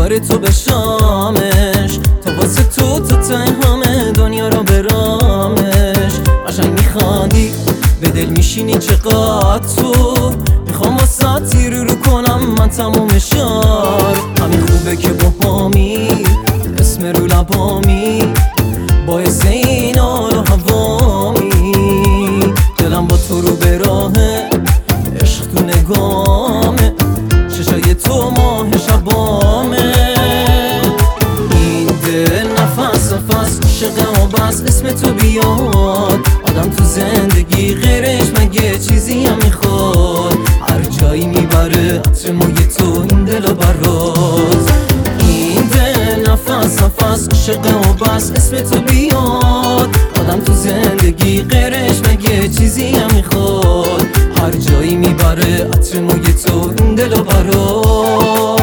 میبره تو به شامش، تا واسه تو ته همه دنیا را برامش. قشنگ میخوادی به دل میشینی چقدر تو، میخوام واسه تیر رو کنم من تموم شار. همین خوبه که با هامی اسم رو لبامی، باعث این حال و هوامی. دلم با تو رو به راهه، عشق تو نگامه، چشای تو ماه شبامه. این دل نفس نفس عشقه و بس اسم تو بیاد. آدم تو زندگی غیرش مگه چیزی هم میخواد؟ هر جایی میبره عطر موی تو این دلو برات. این دل نفس نفس عشقه و بس اسم تو بیاد. آدم تو زندگی غیرش مگه چیزی هم میخواد؟ هر جایی میبره عطر موی تو این دلو برات.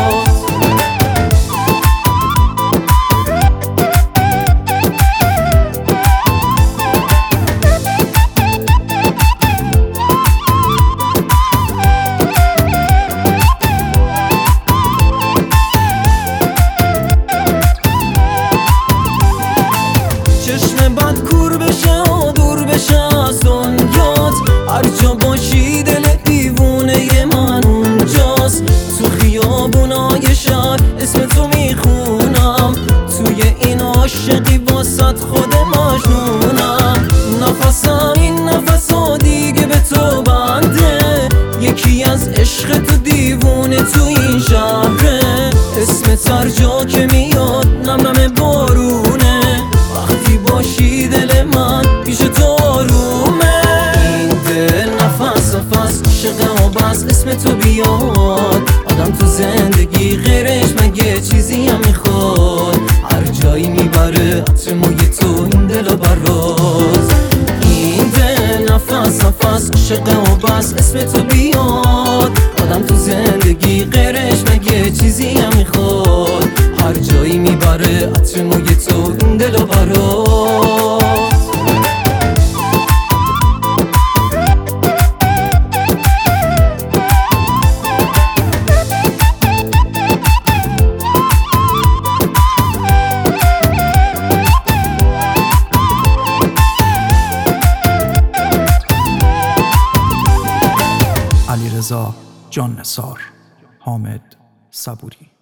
چشم بد کور بشه و دور بشه از دنیات، هر جا باشی دل دیوونه من اونجاست. تو خیابونای شهر اسم تو میخونم، توی این عاشقی واسط خود مجنونم. نفسم این نفس ها دیگه به تو بنده، یکی از عشق تو دیوونه تو این شهره. اسم هر جا که میاد نم نم بارونه، وقتی باشی دل من پیش تو آرومه. این دل نفس نفس عشقه و بس اسم تو بیاد. آدم تو زندگی غیرش مگه چیزی هم میخواد؟ هر جایی میبره عطر موی تو این دلو برات. این دل نفس نفس عشقه و بس اسم تو بیاد. آدم تو زندگی غیرش مگه چیزی هم میخواد؟ هر جایی میبره عطر موی تو این دلو برات. علیرضا جان نثار، حامد صبوری.